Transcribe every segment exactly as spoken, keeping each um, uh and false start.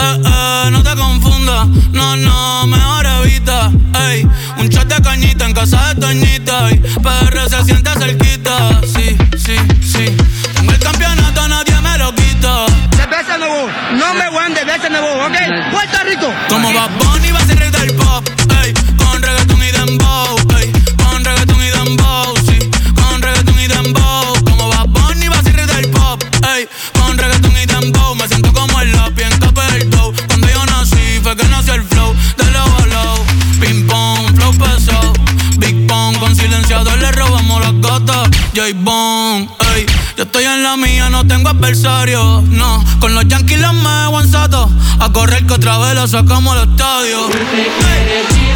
eh, eh, no te confundas. No, no, mejor evita. Ey, un shot de cañita en casa de Toñita. Y P R se siente cerquita. Sí, sí, sí. Tengo el campeonato, nadie me lo quita. De veces no voy, number one de veces no voy, ¿ok? Puerto Rico. Como Bad Bunny va a ser rey del pop. Ey, con reggaeton y dembow. Ey, con reggaeton y dembow. Sí, con reggaeton y dembow. Como Bad Bunny va a ser rey del pop. Ey, con reggaeton y dembow. Me siento como el lápiz en capa del dough. Cuando yo nací fue que nació el flow de low a low. Ping pong, flow pesado. Big Pong, con silenciador le robamos las gatas. J-Bone, ey, yo estoy en la mía, no tengo adversario. No, con los Yankees los me guanzato. A correr que otra vez lo sacamos al estadio. Ey.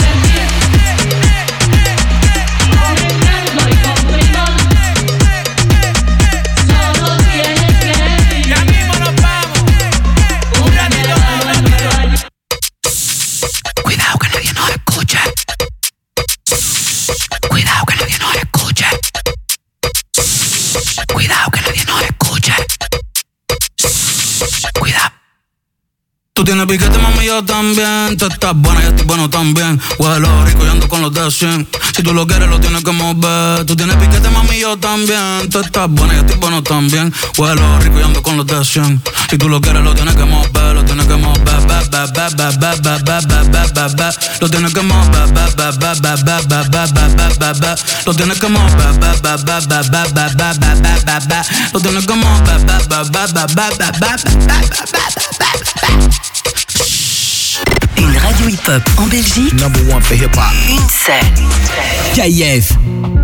Tú tienes piquete, mami, yo también. Tú estás buena, yo estoy bueno también. Huelo rico y ando con los de cien. Si tú lo quieres, lo tienes que mover. Tú tienes piquete, mami, yo también. Tú estás buena, yo estoy bueno también. Huelo rico y ando con los de cien. Si tú lo quieres, lo tienes que mover. Lo tienes que mover, ba, ba, ba, ba, ba, ba, ba, ba, ba, ba, ba. Lo tienes que mover, ba, ba, ba, ba, ba, ba, ba, ba, ba, ba, ba. Lo tienes que mover, ba, ba, ba, ba, ba, ba, ba, ba, ba, ba, ba. Lo tienes que mover, ba, ba, ba, ba, ba, ba, ba, ba, ba. Une radio hip-hop en Belgique. Number one for hip-hop. Une scène. K I F.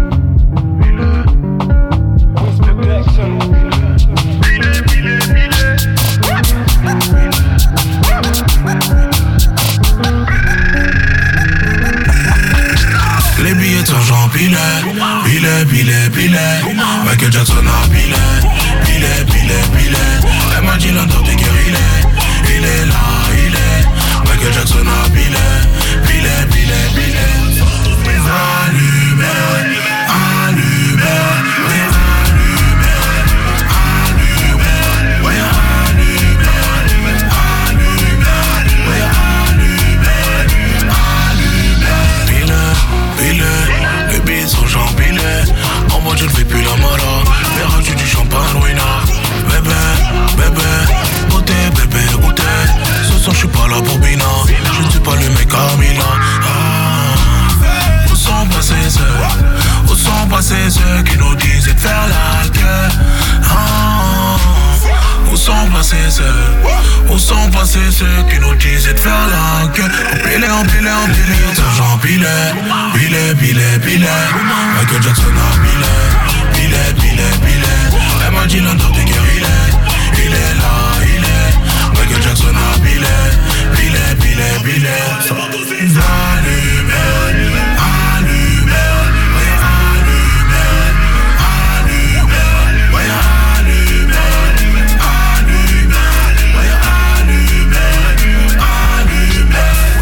Les billets de Jean Pilet, Pilet, Pilet, Pilet. Michael Jackson a Pilet, Pilet, Pilet, Pilet. Elle m'a dit l'Antarctique, il est, il est là, il est. Michael Jackson a Pilet, Pilet, Pilet, Pilet. Allumé, allumé, ouais, allumé, allumé, ouais, allumé, allumé, ouais, allumé, allumé. Pilet, Pilet, les billes sont Jean Pilet. En moi je ne fais plus la mala, verras-tu du champagne, ruina. Bébé, bébé, goûtez, bébé, goûtez. Ce soir je suis pas là pour Bina, je ne suis pas le mec à Milan. Ah, où sont passés ceux, où sont passés ceux qui nous disaient de faire la gueule. Ah, où sont passés ceux, où sont passés ceux qui nous disaient de faire la gueule. Empilé, empilé, empilé, Jean Pilet, Pilet, Pilet, Pilet. Michael Jackson a Pilet, Pilet, Pilet, Pilet. Elle m'a dit l'Antarctique, il est, il est là, il est. Michael Jackson a Pilet, Pilet, Pilet, Pilet. Allumé, allumé, allumé, ouais, allumé, allumé, ouais, allumé, allumé, ouais, allumé, allumé.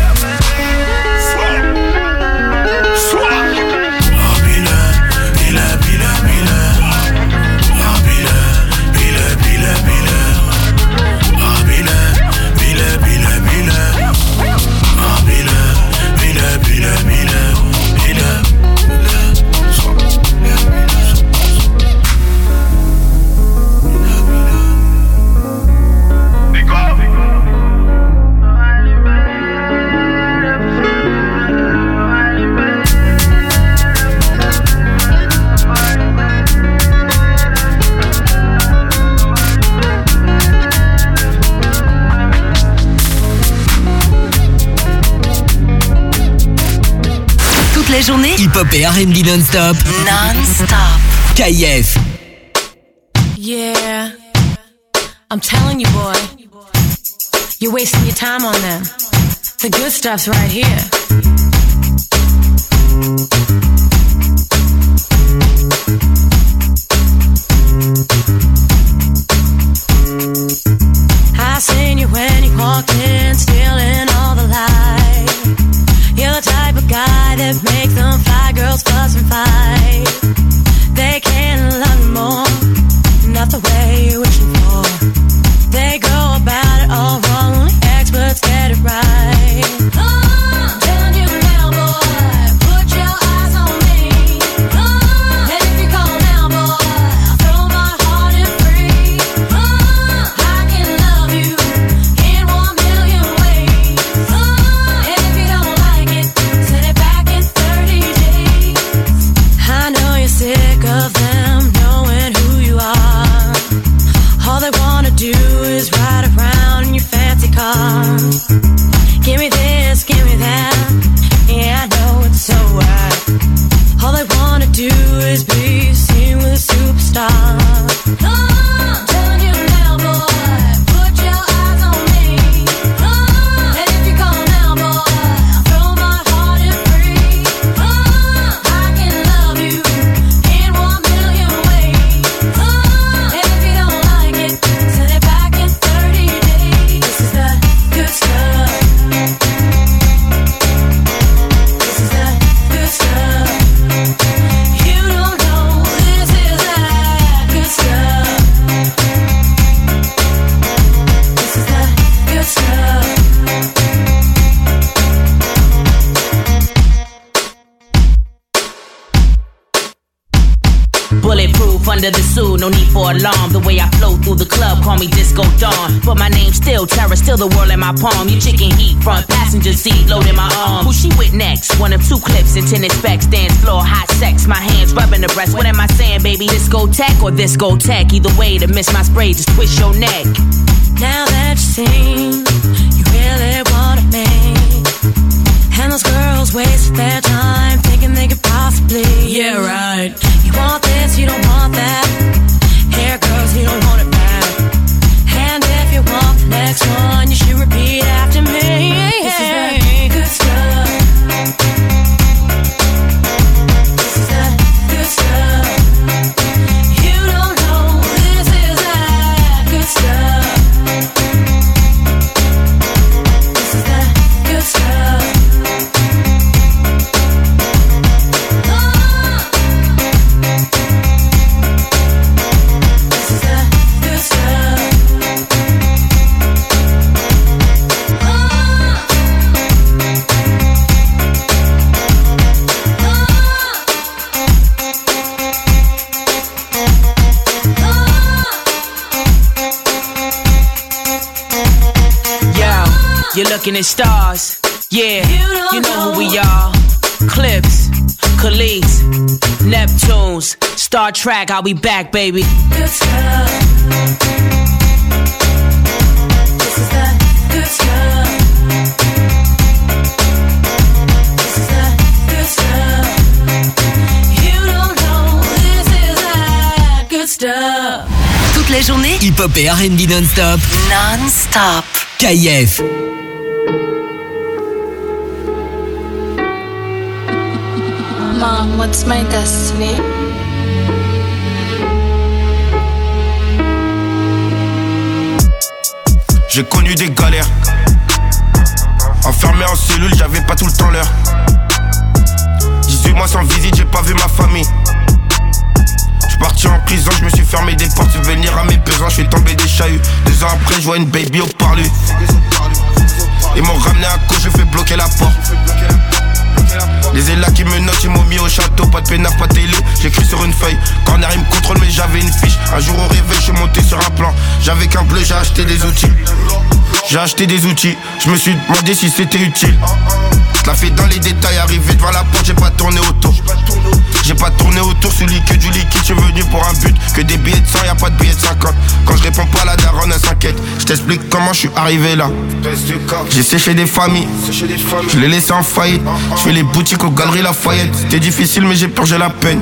Soit, ah, Pilet, Pilet, Pilet, Pilet. Ah, Pilet, Pilet, Pilet, Pilet. Ah, Pilet, Pilet, Pilet, Pilet. Ah, Pilet, Pilet, Pilet, Pilet, Pilet. La journée, Hip-hop et R and B non-stop. Non-stop. K I F. Yeah, I'm telling you, boy, you're wasting your time on them. The good stuff's right here. I seen you when you walked in, stealing all the light. You're the type of guy that makes them fly girls fuss and fight. They can't love you more, not the way you're wishing for. They go about it all wrong, only expert car. Give me this, give me that. Yeah, I know it's so right. All they wanna do is be seen with a superstar. I'm telling you now, boy, put your eyes on me. And if you call now, boy, I'll throw my heart in free. I can love you in one million ways. And if you don't like it, send it back in thirty days. This is the good stuff. This is the good stuff. You don't know this is that good stuff. This is the good stuff. Bulletproof under the suit, no need for alarm. The way I flow through the club, call me Disco Dawn. But my name's still Terror, still the world in my palm. You chicken heat, front passenger seat, loading my arm. Who she with next? One of two clips, intended specs, dance floor, hot sex. My hands rubbing the breast. What am I saying, baby? Discotheque or discotheque? Either way, to miss my spray, just twist your neck. Now that you seen, you really want me. And those girls waste their time thinking they could possibly. Yeah, right. You want this, you don't want that. Here goes, you don't want it back. And if you want the next one, you should repeat after me. This is the good stuff. This is the good stuff. You don't know this is that good stuff. This is the good stuff. You're looking at stars, yeah, you know who we are. Clips, Khalees, Neptunes, Star Trek, I'll be back, baby. Good stuff. This is the good stuff. This is the good stuff. You don't know this is that good stuff. Toute la journée, Hip-hop et R and B non-stop. non-stop. K I F. Mom, what's my destiny? J'ai connu des galères. Enfermé en cellule, j'avais pas tout le temps l'heure. dix-huit mois sans visite, j'ai pas vu ma famille. J'suis parti en prison, je me suis fermé des portes. Venir à mes besoins, je suis tombé des chahuts. Deux ans après, je vois une baby au parlu. Ils m'ont ramené à cause, je fais bloquer la porte. Les élats qui me notent, ils m'ont mis au château. Pas de pénaf, pas de télé, j'écris sur une feuille. Corner, ils me contrôlent, mais j'avais une fiche. Un jour au réveil, je suis monté sur un plan. J'avais qu'un bleu, j'ai acheté des outils. J'ai acheté des outils, je me suis demandé si c'était utile. Je la fais dans les détails, arrivé devant la porte, j'ai pas tourné autour. J'ai pas tourné autour, celui que du liquide, je suis venu pour un but. Que des billets de cent, y'a pas de billets de cinquante. Quand je réponds pas, la daronne elle s'inquiète. Je t'explique comment je suis arrivé là. J'ai séché des familles, je les laissé en faillite. Je fais les boutiques aux galeries Lafayette. C'était difficile mais j'ai purgé la peine.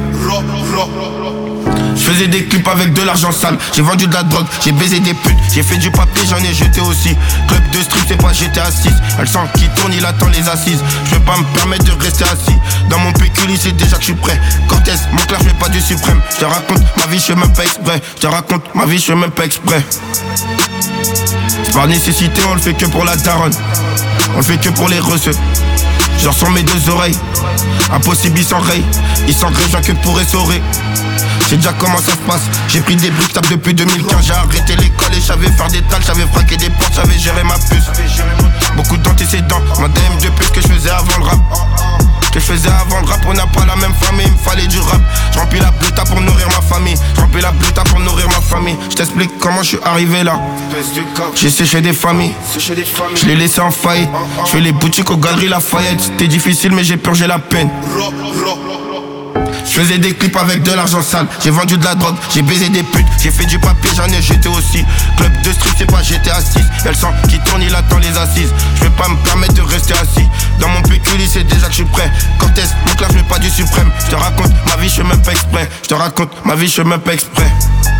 Je faisais des clips avec de l'argent sale. J'ai vendu de la drogue, j'ai baisé des putes. J'ai fait du papier, j'en ai jeté aussi. Club de strip, c'est pas G T A six. Elle sent qui tourne, il attend les assises. Je vais pas me permettre de rester assis. Dans mon pécule, c'est déjà que je suis prêt. Cortez, mon clair, je fais pas du suprême. Je te raconte ma vie, je fais même pas exprès. Je te raconte ma vie, je fais même pas exprès. C'est par nécessité, on le fait que pour la daronne. On le fait que pour les recettes. Genre sur mes deux oreilles. Impossible, il s'enraye. Il s'engraine que pour essorer. J'ai déjà comment ça se passe. J'ai pris des briques, tape depuis deux mille quinze. J'ai arrêté l'école et j'avais faire des tales. J'avais fraqué des portes, j'avais géré ma puce. Beaucoup d'antécédents, ma D M de plus que je faisais avant le rap. Que je faisais avant le rap, on n'a pas la même famille, il me fallait du rap. Je remplis la bluta pour nourrir ma famille. Je remplis la bluta pour nourrir ma famille. Je t'explique comment je suis arrivé là. J'ai séché des familles, je les laissé en faillite. Je fais les boutiques aux galeries Lafayette. C'était difficile mais j'ai purgé la peine. Je Je faisais des clips avec de l'argent sale. J'ai vendu de la drogue, j'ai baisé des putes. J'ai fait du papier, j'en ai jeté aussi. Club de street, c'est pas G T A six. Y'a le sang qui tourne, il attend les assises. Je vais pas me permettre de rester assis. Dans mon pécule, c'est déjà que je suis prêt. Cortez, mon clap, je mets pas du suprême. Je te raconte ma vie, je fais même pas exprès. Je te raconte ma vie, je fais même pas exprès.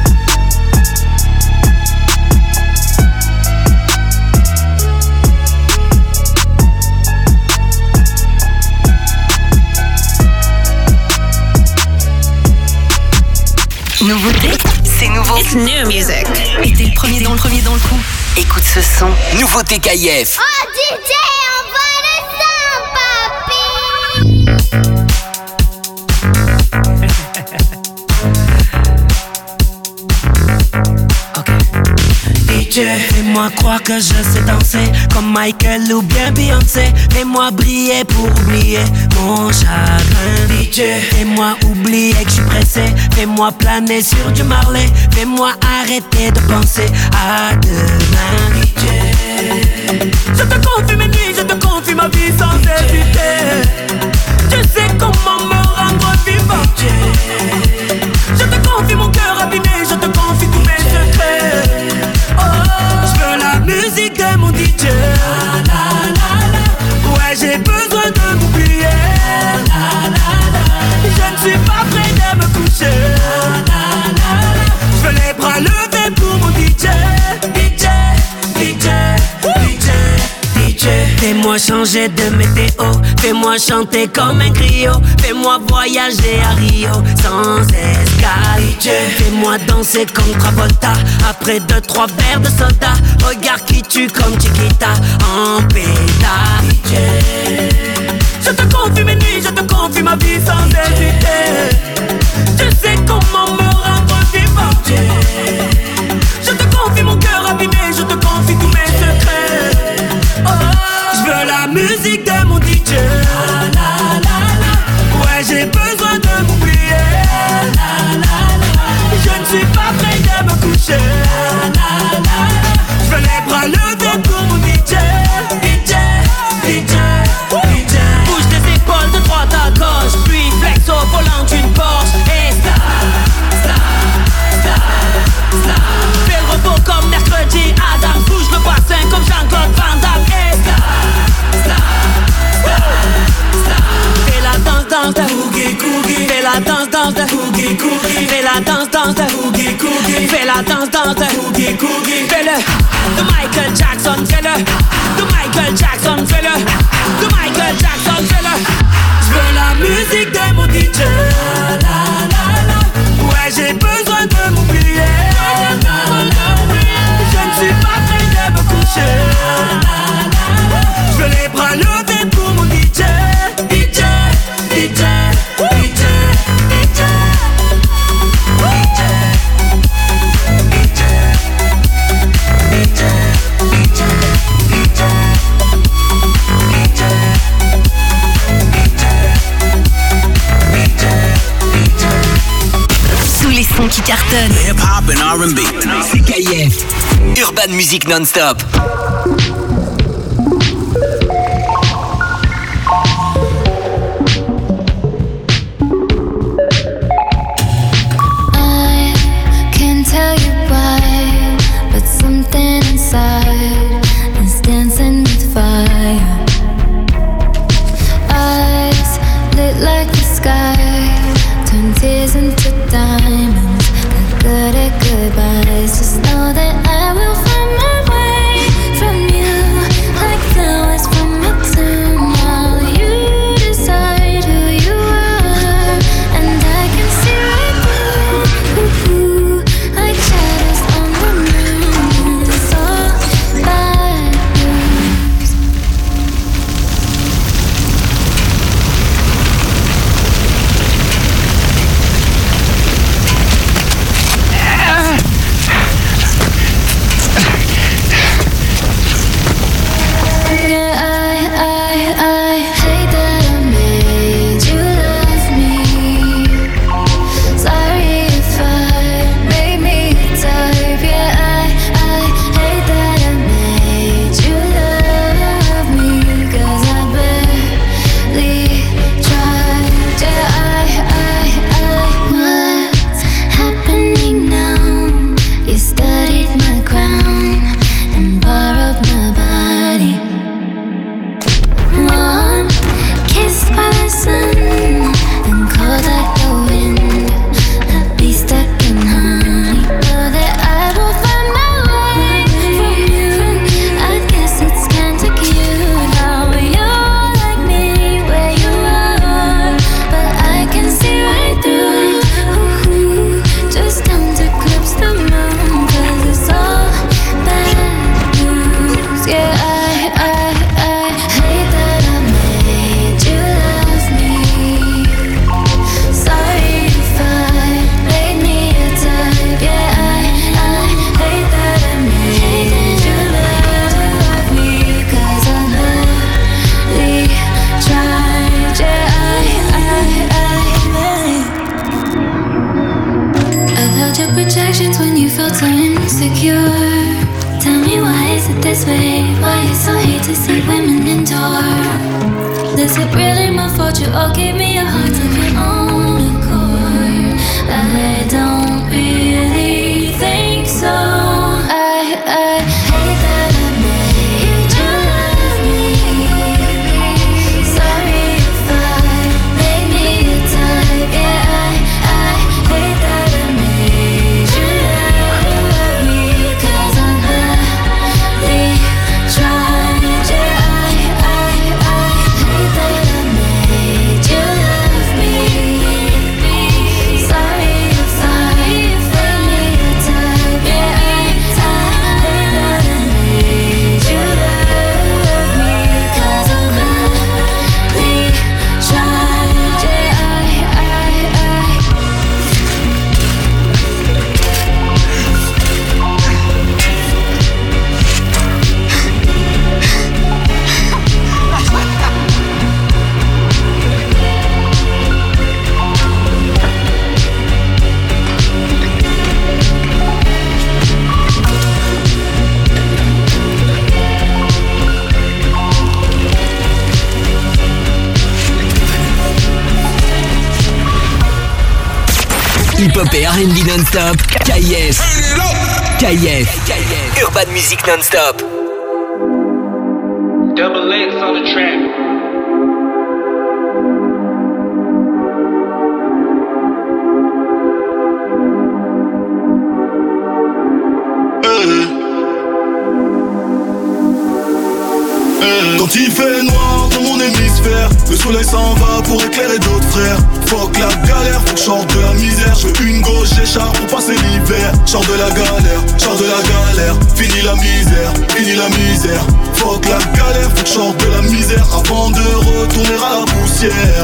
Nouveauté, c'est nouveau. It's new music. Et t'es le premier dans le premier dans le coup. Écoute ce son. Nouveauté K I F. Oh D J, envoie le son, papi. D J, fais-moi croire que je sais danser comme Michael ou bien Beyoncé. Fais-moi briller pour oublier mon chagrin. D J, fais-moi oublier que je suis pressé. Fais-moi planer sur du Marley. Fais-moi arrêter de penser à demain. D J, je te confie mes nuits, je te confie ma vie sans hésiter. Je sais comment me rendre vivant. D J, je te confie mon cœur abîmé, je te confie tous mes secrets. Oh, je veux la musique de mon D J. La, la, la, la. Ouais, j'ai besoin de m'oublier. La, la, la. Je ne suis pas prêt de me coucher. La, la, la. Je veux les bras levés pour mon D J. D J, D J, D J, D J. Fais-moi changer de météo. Fais-moi chanter comme un griot. Fais-moi voyager à Rio sans escale. D J, fais-moi danser comme Travolta. Après deux, trois verres de soda. Regarde qui tue comme Chiquita en pétard. D J, je te confie mes nuits, je te confie ma vie sans hésiter. Je sais comment me rendre vivant. D J, je te confie mon cœur abîmé, je te confie tous mes secrets. Oh, je veux la musique de mon D J. La, la, la, la. Ouais, j'ai besoin de m'oublier. La, la, la. Je ne suis pas prêt de me coucher. La, la, la, la. Je veux les bras levés pour mon D J. D J, D J, D J. Bouge tes épaules de droite à gauche, puis flex au volant d'une Porsche. Et ça, ça, ça, ça. Fais le repos comme mercredi Adam. Bouge le bassin comme Jean-Claude Van Damme. Et ça, ça, ça, ça. Fais la danse, danse de Coogie Coogie. Fais la danse, danse de Coogie Coogie. Fais la danse, danse de Coogie Coogie. Fais la danse, danse de Coogie Coogie. Fais-le de Michael Jackson. Fais-le de Michael Jackson. Fais-le de Michael Jackson. Fais-le. Je veux la musique de mon D J. La, la, la, la. Ouais, j'ai besoin de m'oublier. La, la, la. Je ne suis pas prêt de me coucher. La, la, la. Je veux les bras levés pour mon D J. D J, D J, D J, D J, D J, D J, D J, Sous les sons qui cartonnent. Hip-hop and R and B. C'est K I F. Urban Music Non-Stop. I can't tell you why, but something inside is dancing with fire. Eyes lit like the sky, turn tears into diamonds. Got good at goodbyes. Just know that I will find my way from you. or give me your heart of your own accord. I don't really think so. I, I hate that I made you love me. Sorry if I made me a type. Yeah, I, I hate that I made you love me. Cause I'm really trying. Yeah, I, I, I hate that I made you love me. Sorry if I made me a type. Yeah, I, I hate that I made you love me. Cause I'm really trying. Yeah, I, I, I Hip-hop et R and B non-stop. K I F. K I F. Urban Music non-stop. Double X on the track. Quand il fait noir dans mon hémisphère, le soleil s'en va pour éclairer d'autres frères. Fuck la galère, faut que je sorte de la misère. Je veux une gauche écharpe pour passer l'hiver. Sors de la galère, sors de la galère. Fini la misère, fini la misère. Fuck la galère, faut que je sorte de la misère avant de retourner à la poussière.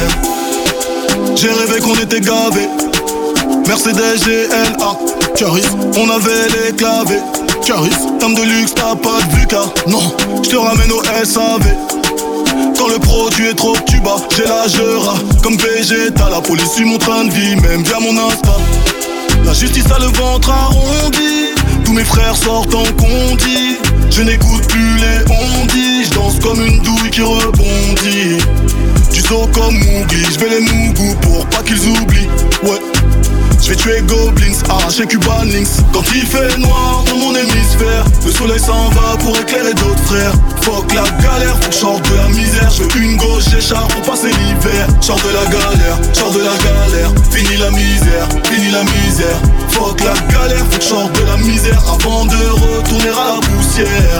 Hey. J'ai rêvé qu'on était gavés. Mercedes G L A, Caris, on avait les clavés. Caris, dame de luxe, t'as pas de Vuka. Non, je te ramène au S A V. Quand le produit est trop tuba, j'ai la jeura. Comme Vegeta, la police suit mon train de vie, même via mon Insta. La justice a le ventre arrondi. Tous mes frères sortent en condi. Je n'écoute plus les ondis. Je danse comme une douille qui rebondit. Du saut comme Mowgli, je vais les mougous pour pas qu'ils oublient. Ouais. Je vais tuer Goblins, arracher Cuban Links. Quand il fait noir dans mon hémisphère, le soleil s'en va pour éclairer d'autres frères. Fuck la galère, faut que je sorte de la misère. Je veux une gauche écharpe pour passer l'hiver. Sors de la galère, sors de la galère. Fini la misère, fini la misère. Fuck la galère, faut que je sorte de la misère avant de retourner à la poussière.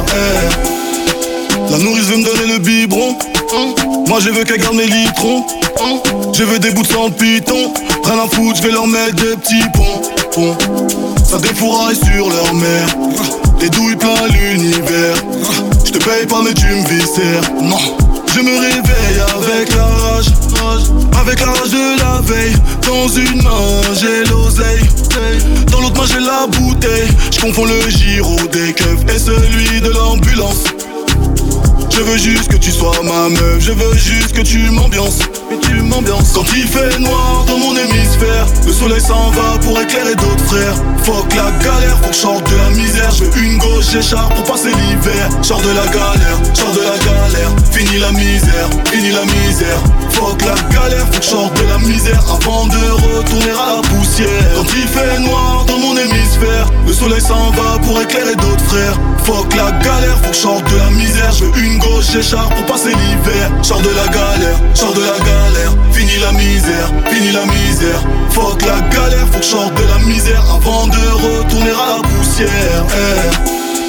Hey. La nourrice veut me donner le biberon. Moi je veux qu'elle garde mes litrons. Je veux des bouts de sang python. Rien à foutre, je vais leur mettre des petits ponts. Ça défouraille sur leur mère. Des douilles plein l'univers. Je te paye pas mais tu me viscères. Non, je me réveille avec la rage. Avec la rage de la veille. Dans une main j'ai l'oseille. Dans l'autre main j'ai la bouteille. Je confonds le giro des keufs et celui de l'ambulance. Je veux juste que tu sois ma meuf, je veux juste que tu m'ambiances, que tu m'ambiances. Quand il fait noir dans mon hémisphère, le soleil s'en va pour éclairer d'autres frères. Fuck la galère, faut que je sorte de la misère. Je veux une gauche écharpe pour passer l'hiver. Sors de la galère, sors de la galère. Fini la misère, fini la misère. Fuck la galère, faut que je sorte de la misère avant de retourner à la poussière. Quand il fait noir dans mon hémisphère, le soleil s'en va pour éclairer d'autres frères. Fuck la galère, faut que je sorte de la misère. Je veux une gauche écharpe pour passer l'hiver. Sors de la galère, sors de la galère. Fini la misère, fini la misère. Fuck la galère, faut que je sorte de la misère avant de retourner à la poussière. Hey.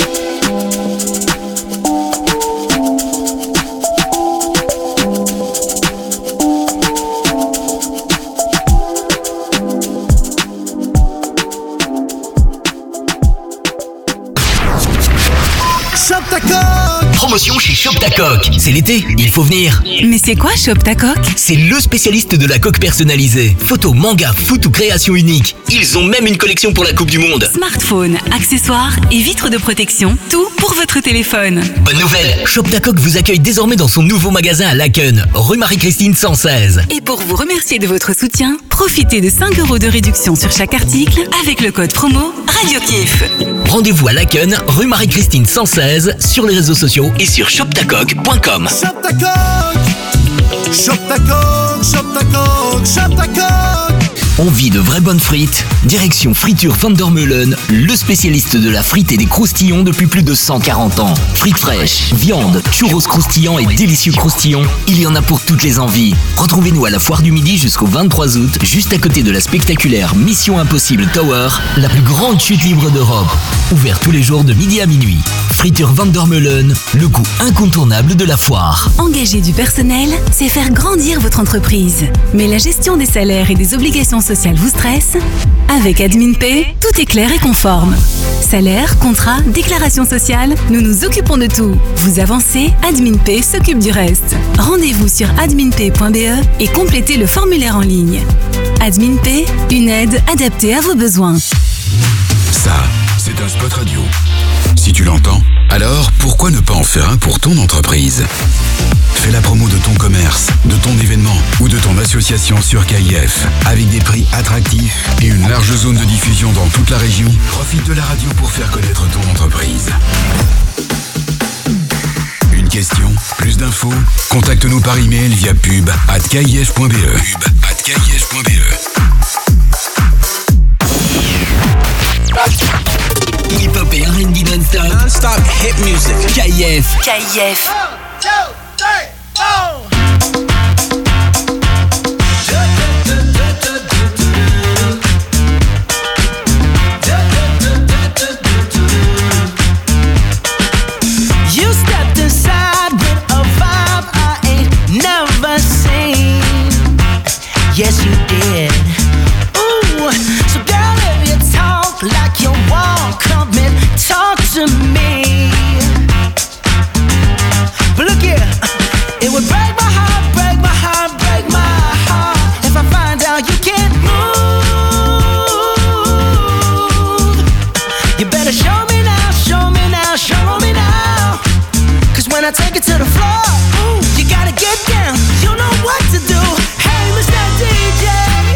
Promotion chez Shop Ta Coque. C'est l'été, il faut venir. Mais c'est quoi Shop Ta Coque? C'est le spécialiste de la coque personnalisée. Photos, manga, foot ou création unique. Ils ont même une collection pour la Coupe du Monde. Smartphone, accessoires et vitres de protection, tout pour votre téléphone. Bonne nouvelle, Shop Ta Coque vous accueille désormais dans son nouveau magasin à Laken, rue Marie-Christine cent seize. Et pour vous remercier de votre soutien, profitez de cinq euros de réduction sur chaque article avec le code promo Radio Kiff. Rendez-vous à Laken, rue Marie-Christine cent seize, sur les réseaux sociaux et sur shop ta coque point com. Shop Ta Coque, Chope ta coque, chope ta coque, chope ta coque. Envie de vraies bonnes frites? Direction Friture Vandermeulen, le spécialiste de la frite et des croustillons depuis plus de cent quarante ans. Frites fraîches, viande, churros croustillants et délicieux croustillons, il y en a pour toutes les envies. Retrouvez-nous à la Foire du Midi jusqu'au vingt-trois août, juste à côté de la spectaculaire Mission Impossible Tower, la plus grande chute libre d'Europe. Ouvert tous les jours de midi à minuit. Friture Vandermeulen, le goût incontournable de la foire. Engager du personnel, c'est faire grandir votre entreprise. Mais la gestion des salaires et des obligations sociales vous stresse? Avec AdminPay, tout est clair et conforme. Salaire, contrat, déclaration sociale, nous nous occupons de tout. Vous avancez, AdminPay s'occupe du reste. Rendez-vous sur adminpay point b e et complétez le formulaire en ligne. AdminPay, une aide adaptée à vos besoins. Ça, c'est un spot radio. Si tu l'entends, alors pourquoi ne pas en faire un pour ton entreprise? Fais la promo de ton commerce, de ton événement ou de ton association sur K I F. Avec des prix attractifs et une large zone de diffusion dans toute la région, profite de la radio pour faire connaître ton entreprise. Une question, plus d'infos, contacte-nous par email via pub arobase k i f point b e. Pub arobase k i f point b e. Hip-hop et R and B non-stop. Non-stop hit music. K I F. K I F. One, two, three, four. You stepped inside with a vibe I ain't never seen. Yes, you did. Ooh, so girl, if you talk like you walk, come and talk to me. But look here, it would break my heart, break my heart, break my heart if I find out you can't move. You better show me now, show me now, show me now. Cause when I take it to the floor, ooh, you gotta get down, you know what to do. Hey, Mister D J,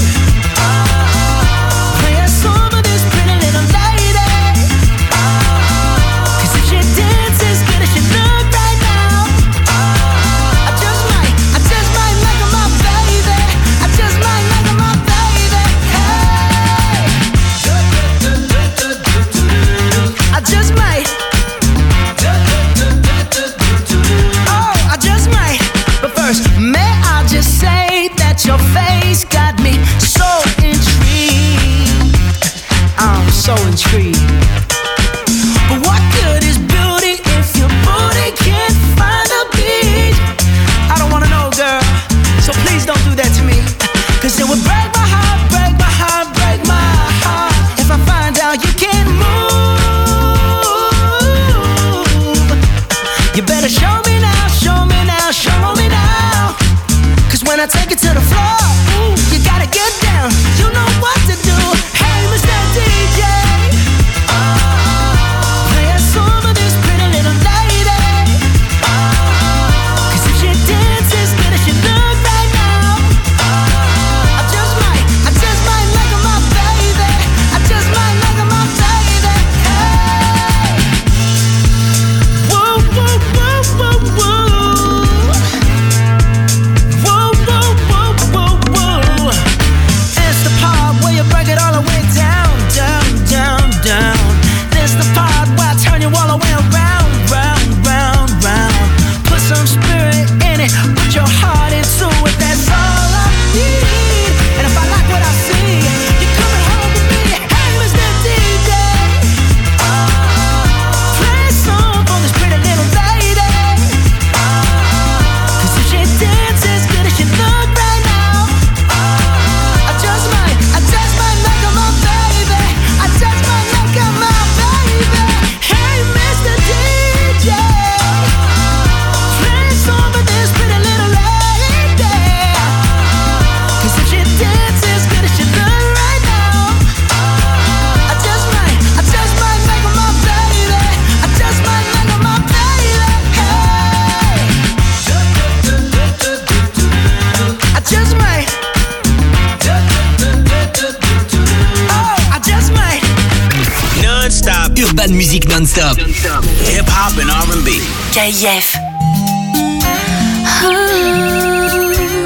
play a song for this pretty little lady. Cause if she dances good as she look right now, I just might, I just might make her my baby. I just might make her my baby. Hey, I just might. Oh, I just might. But first, may I just say that your face got me so intrigued. I'm so intrigued. But what good is beauty if your booty can't find a beat? I don't wanna know, girl, so please don't do that to me. Cause it would break my heart, break my heart, break my heart if I find out you can't move. You better show me now, show me now, show me now. Cause when I take it to the floor, ooh, you gotta get down, you know what to do. Hey, Mister D J, play a song for this pretty little lady. Cause if she dances good as she look right now, I just might, I just might make her my baby. I just might make her my baby. Hey, whoa, whoa, whoa, whoa, whoa. Whoa, whoa, whoa, whoa, whoa. It's the part where you break it all the way down, down, down, down. This the part where I turn you all the way around, round, round, round. Put some spirit in it, put your heart into it. That's all I need. And if I like what I see, you're coming home with me. Hey, Mister D J, play a song for this pretty little lady. Cause if she dances good as she look right now, I just might, I just might make her my baby. I just might make her my baby. Hey, Mister D J, play a song for this pretty little lady. Cause if she dances good as she look right now, I just might, I just might make her my baby. I just might make her my baby. Hey, I just might. Oh, I just might. Non-stop Urban Music non-stop. hip-hop and R and B. K I F.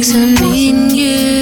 to meeting you.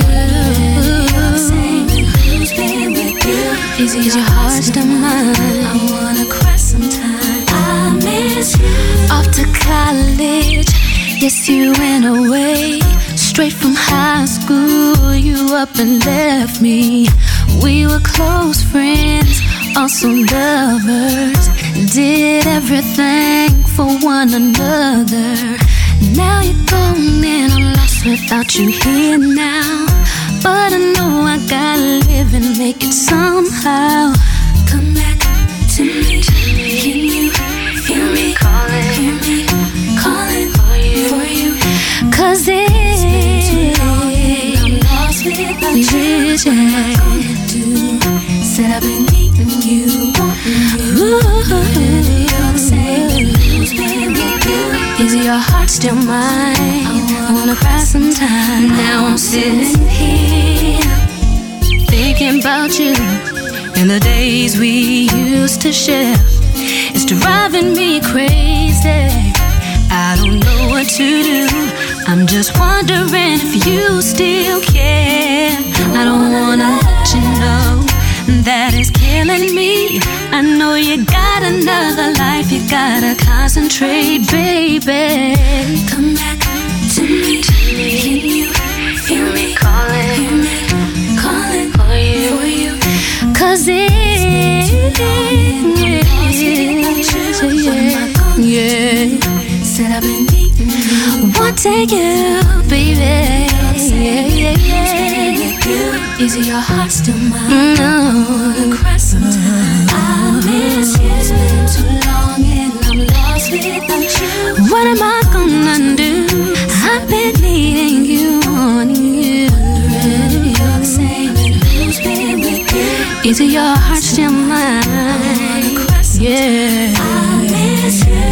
Is your heart still mine? I wanna cry sometime. I miss you. Off to college, yes you went away. Straight from high school, you up and left me. We were close friends, also lovers. Did everything for one another. Now you're gone and I'm lost without you here now. But I know I gotta live and make it somehow. Come back to me. Can you feel me calling? Hear me calling for you. For you. Cause it's been too long and I'm lost without you. What am I gonna do? Said I've been needing you, wanting you. You're the same. Who's been with you? Is your heart still mine? I wanna cry sometime. Now I'm sitting here thinking about you and the days we used to share. It's driving me crazy. I don't know what to do. I'm just wondering if you still care. I don't wanna let you know that it's killing me. I know you got another life. You gotta concentrate, baby. Come back to me. Can you feel me calling? Hear me calling for you. For you. Cause it yeah, yeah. Said I've been needing you. Want to take you, baby. Yeah, yeah, yeah. Is your heart still mine? No. Cry sometime. I miss you. It's been too long and I'm lost without you. What am I gonna do? I've been needing you, wanting you. Wondering if you're the same and who's been with you. Is your heart still mine? Yeah. I miss you.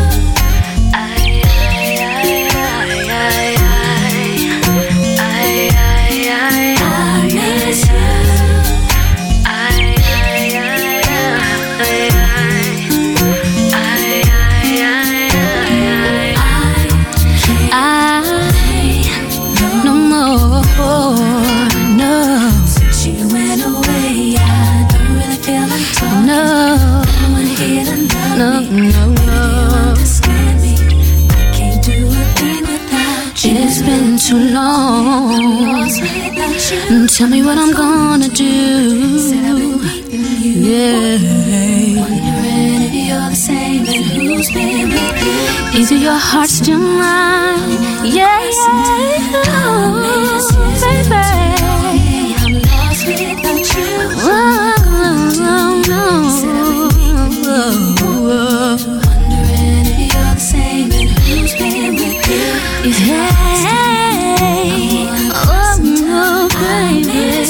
No, no, no. It's been too long. Tell me what I'm gonna do. Yeah. Is your heart still mine? Yeah, yeah. Oh, baby. I'm lost without you. Oh, no, no. Wondering if you're the same and who's been with you. Hey, oh no, baby.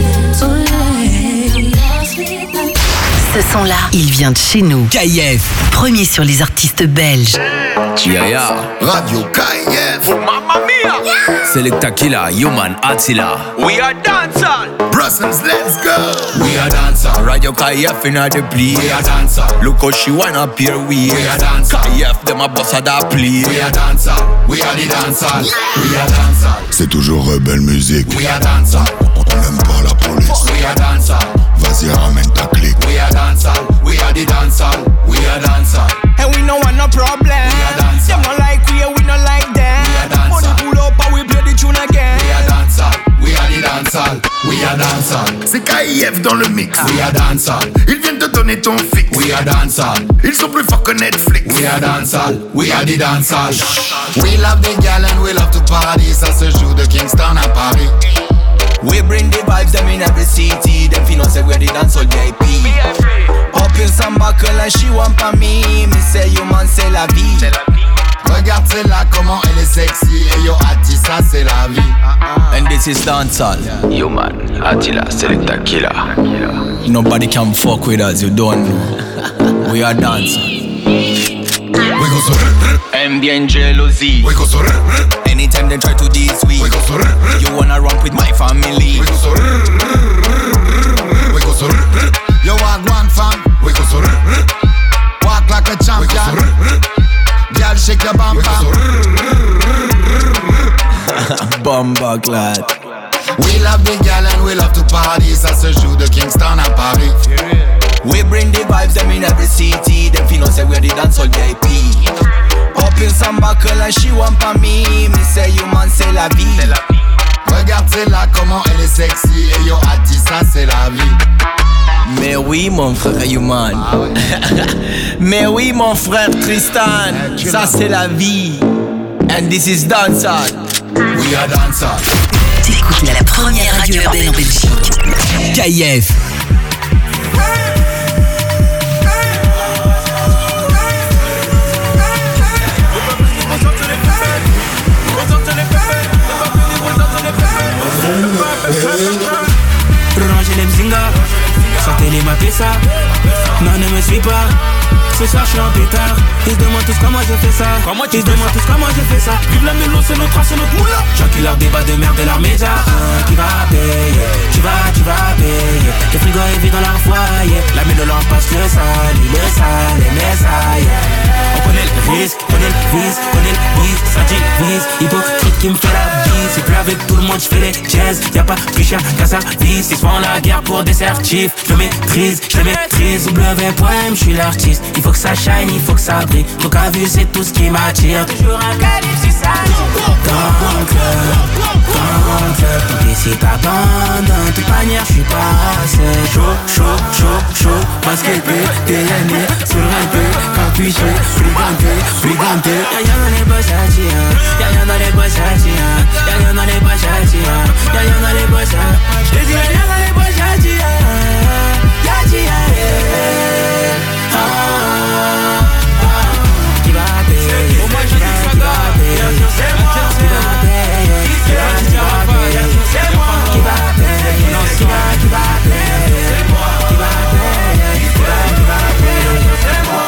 Ce son-là, il vient de chez nous. K I F, premier sur les artistes belges. Yeah, yeah. Radio K I F. Oh, mamma mia. Selecta Killa, Human, Attila. We are dancehall. Brussels, let's go. We are dancehall. Radio K I F in the place. We are dancehall. Look how she wanna appear we. We are dancehall. K I F, them a boss of that place. We are dancehall. We are the dancehall. We are dancehall. C'est toujours rebelle musique. We are dancehall. On n'aime pas la police. We are dancehall. Vas-y, ramène ta clique. We are dancehall. We are the dancehall. We are dancehall. And we no want no problem. We are dancehall. Them no like we, we no like them. We are dancehall. Money pull up and we play the tune again. We are dancehall. We are the dancehall. We are dancehall. C'est K I F dans le mix. We are dancehall. Ils viennent te donner ton fixe. We are dancehall. Ils sont plus forts que Netflix. We are dancehall. We are the dancehall. We love the gal and we love to party. Ça se joue de Kingston à Paris. We bring the vibes them in every city. Them finance say we're the dancehall V I P. Up in some buckle and she want pa me. Me say you man c'est la vie. Regarde celle-là comment elle est sexy. Et yo Atti ça c'est la vie. And this is dancehall. Human, Attila, Selecta Killa. Nobody can fuck with us, you don't know. We are dancehall. We go so M D N jealousy. We go so Anytime they try to diss we. We go so You wanna run with my family. We go so We go so Yo walk one fam. We go so Walk like a champion. Girl shake your bum bum. Bum pas clair. We love the gal and we love to party. Ça se joue de Kingston à Paris. We bring the vibes them in every city. Them feel say we're the dancehall V I P. Popping some buckle and she want pa me. Me say you man c'est la vie. Regarde c'est là comment elle est sexy. Et yo Ati ça c'est la vie. Mais oui mon frère Human. Ah ouais. Mais oui mon frère Tristan. Ça c'est la vie. And this is dancehall. We are dancehall. T'écoutes la première radio urbaine en Belgique. K I F. Rangez les mzinga, sortez les mapessa. Non ne me suis pas. Ce soir je suis en pétard. Ils se demandent tous comment je fais ça. Ils se demandent tous comment je fais ça. Vive la mélo, c'est notre race, c'est notre moula. J'encule leur débat de merde et leurs médias. Un qui va payer, tu vas, tu vas payer. Le frigo est vide dans leur foyer. La mélo leur passe le sale, le sale, les messailles. On connaît le risque, connaît le vice, connaît le bis, ça divise. Hypocrite qui me fait la bise. C'est plus avec tout le monde, je fais les jazz. Y'a pas plus cher qu'à sa vie. Ils se font la guerre pour des certifs. Je le maîtrise, je le maîtrise. W poème, je suis l'artiste. Il faut que ça shine, il faut que ça brille. Donc à vue c'est tout ce qui m'attire. Toujours un calife si ça dans le club, dans le club. Donc ici t'abandonnes, de toute manière je suis passé. Chaud, chaud, chaud, chaud. Basket B, T N E, sur un peu, capuché, friganté, friganté. Y'a rien dans les boss à dire, y'a rien dans les boss à dire, y'a rien dans les boss à dire, y'a rien dans les boss à dire. J'te dis y'a rien dans les boss à dire, y'a dit y'a qui va payer, au moins je dis ça va payer, c'est moi qui va payer, qui va payer, c'est moi qui va payer, qui va, qui va payer, c'est moi qui va payer, qui va, qui va payer, c'est moi.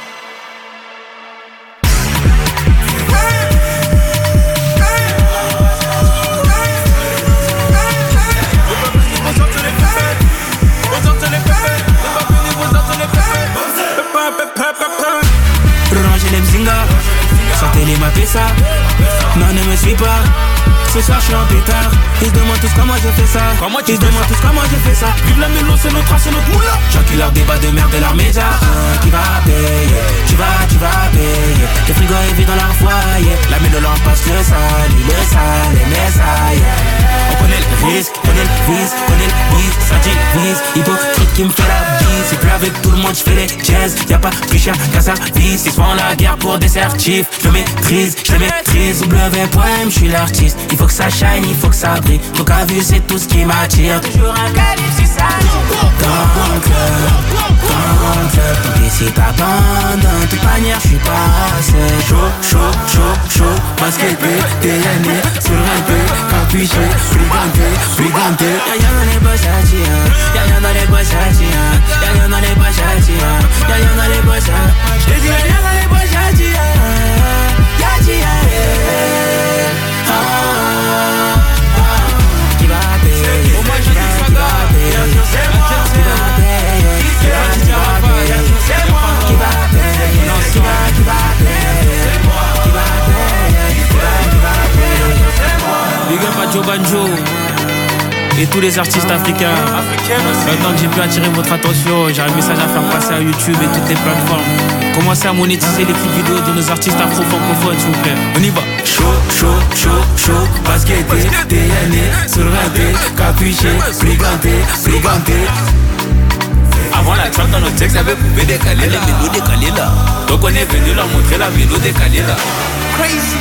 Rangez les mzinga, sortez les mapessa. Non ne me suis pas. Ce soir je suis en pétard. Ils se demandent tous comment je fais ça. Ils se demandent tous comment je fais ça. Vive la mélo, c'est notre race, c'est notre moula. J'encule leur débat de merde et leurs médias. Un qui va payer, tu vas, tu vas payer. Le frigo est vide dans leur foyer. La mélo leur passe le sale, le sale, les messailles. On connaît le risque, connaît le vice, connaît le bis, ça divise. Hypocrite qui me fait la bise. C'est plus avec tout le monde, je fais les jazz. Y'a pas plus cher qu'à sa vie. Ils se font la guerre pour des certifs. Je le maîtrise, je le maîtrise. W poème, je suis l'artiste. Il faut que ça shine, il faut que ça brille. Donc à vue c'est tout ce qui m'attire. Toujours un calife si ça dans le club, dans le club. Donc ici t'abandonnes, de toute manière je suis passé. Chaud, chaud, chaud, chaud. Basket B, T N E, sur un peu, capuché, friganté, friganté. Y'a rien dans les boss à dire, y'a rien dans les boss à dire, y'a rien dans les boss à dire, y'a rien dans les boss à dire. J'te dis y'a rien dans les boss à dire, y'a dit y'a qui va payer, au moins je dis ça va payer, c'est moi qui va payer, qui va, qui va payer, c'est moi qui va payer, qui va, qui va payer, c'est moi qui va payer, qui va, qui va payer, c'est moi. Big up à Joe Banjo et tous les artistes africains. Maintenant que j'ai pu attirer votre attention, j'ai un message à faire passer à YouTube et toutes les plateformes. Commencez à monétiser les clips vidéo de nos artistes afro-francophones, s'il vous plaît. On y va. Chaud, chaud, chaud, chaud. Basket, T N E, sur un P, capuché, friganté, friganté. Avant la track dans notre texte, il y avait pouvait décaler la vidéo décalée là. Donc on est venu leur montrer la vidéo décalée là. Crazy.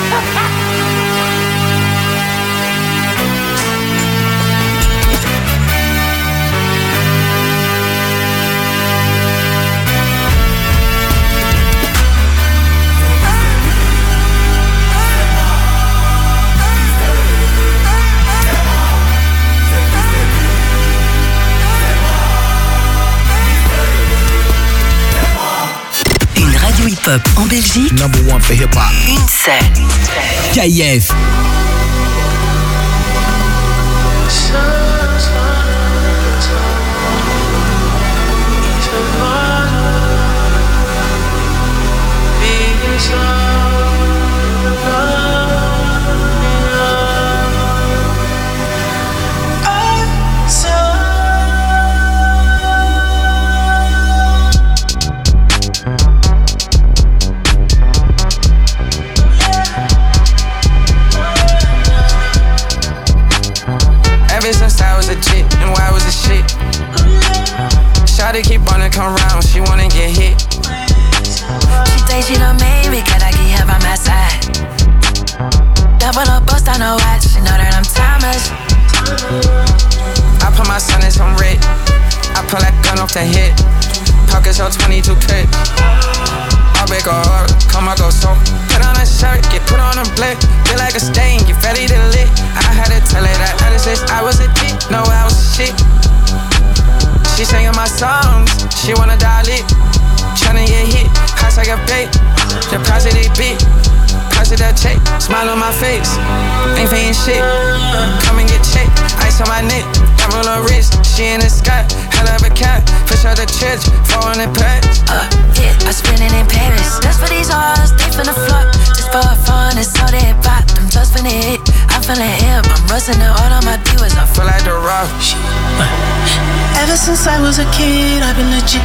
Hip-hop en Belgique. Number one for hip-hop. Une seule. K I F. Shawty keep wanna come round, she wanna get hit. She thinks she done made me, cause I can hear by my side. Double up, bust on her watch, she know that I'm timeless. I put my son in some red. I pull that gun off the hip. Pockets on twenty-two clip. I'll make her hard, come I go so. Put on a shirt, get put on a blick. Feel like a stain, get ready to lit. I had to tell her that other since I was a dick. No, I was shit. She singing my songs, she wanna dial it. Tryna get hit, hot like a bait. Deposit they beat, deposit that check. Smile on my face, ain't paying shit. Come and get checked, ice on my neck. Diamond on her wrist, she in the sky. Hell of a cat, fish out the church, four hundred packs. Uh, yeah, I spend it in Paris. Just for these hoes, they finna flop. Just for fun, it's all they pop. I'm just finna hit, I'm feeling hip. I'm rusting the all on my viewers. I feel like the rock. Ever since I was a kid, I've been legit.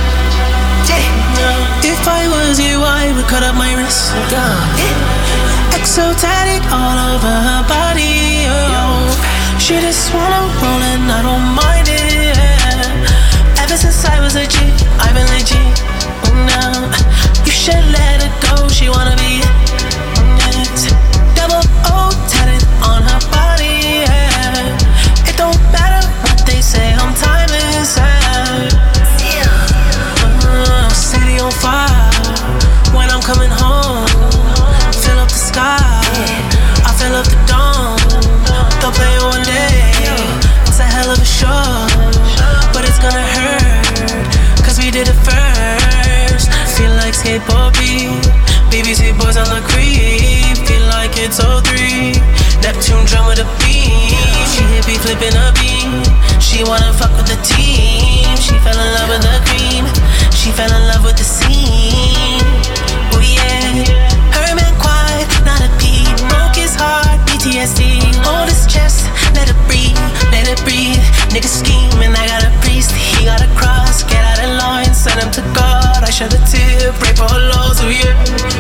Yeah. If I was you, I would cut up my wrist. Yeah. Exotic all over her body. Oh. She just wanna roll and I don't mind it. Yeah. Ever since I was a G, I've been legit. Now you should let her go. She wanna be it. Yes. Double O tatted on her body. Yeah. It don't matter what they say. I'm timeless. Yeah. Uh, city on fire. When I'm coming home, fill up the sky. I fill up the dome. They'll play it one day. It's a hell of a show, but it's gonna hurt, cause we did it first. Feel like skateboard beat, B B C boys on the creep. Feel like it's oh three, Neptune drum with a beat. She hit me flipping a beat. She wanna fuck with the team. She fell in love with the cream. She fell in love with the scene. Oh yeah, her man quiet, not a peep. Broke his heart, P T S D. Hold his chest, let it breathe, let it breathe. Nigga scheming, I got a priest. He got a cross, get out of line, send him to God. I shed a tear, pray for her lows, oh yeah,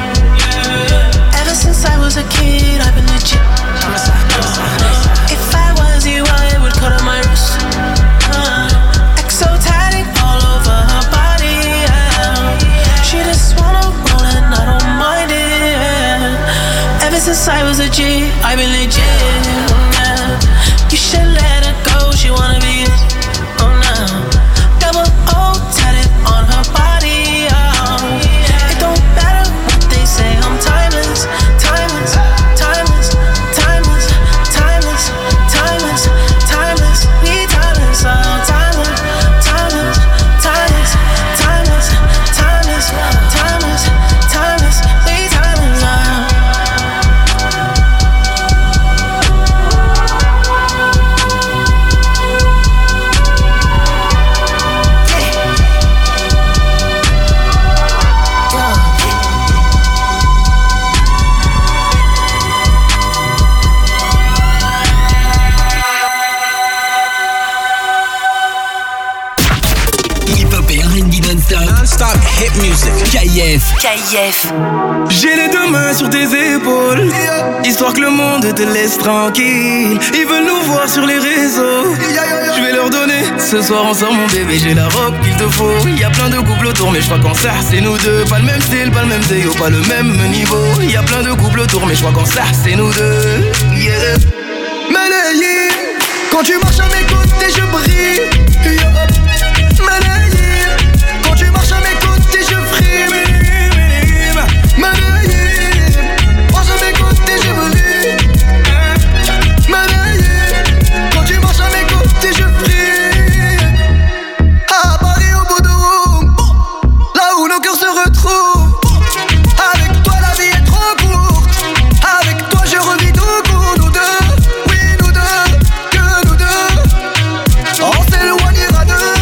yeah. Ever since I was a kid, I've been legit. If I was you, I would cut on my wrist. uh, Exotic all over her body. Yeah. She just wanna roll and I don't mind it. Yeah. Ever since I was a G, I've been legit. Yeah. You should let her go, she wanna be it. Oh no, double O tatted on her body. Oh. It don't matter what they say, I'm timeless, timeless, timeless, timeless, timeless, timeless, timeless, we timeless, oh, timeless, timeless, timeless, timeless, timeless, timeless, timeless, we timeless, oh. Non-stop hit music. K F. K F. J'ai les deux mains sur tes épaules, histoire que le monde te laisse tranquille. Ils veulent nous voir sur les réseaux, je vais leur donner ce soir ensemble mon bébé. J'ai la robe qu'il te faut. Y a plein de couples autour, mais je crois qu'en ça c'est nous deux. Pas le même style, pas le même déo, pas le même niveau. Y a plein de couples autour, mais je crois qu'en ça c'est nous deux. Yeah. Malayé, quand tu marches à mes côtés je brille. Yeah. Malayé, quand tu marches à mes côtés je frime. Malayé, marche à mes côtés je brille. Malayé, quand tu marches à mes côtés je frime. À Paris au bout de Rouen, là où nos cœurs se retrouvent. Avec toi la vie est trop courte. Avec toi je revis tout pour nous deux. Oui nous deux, que nous deux. On s'éloignera d'eux.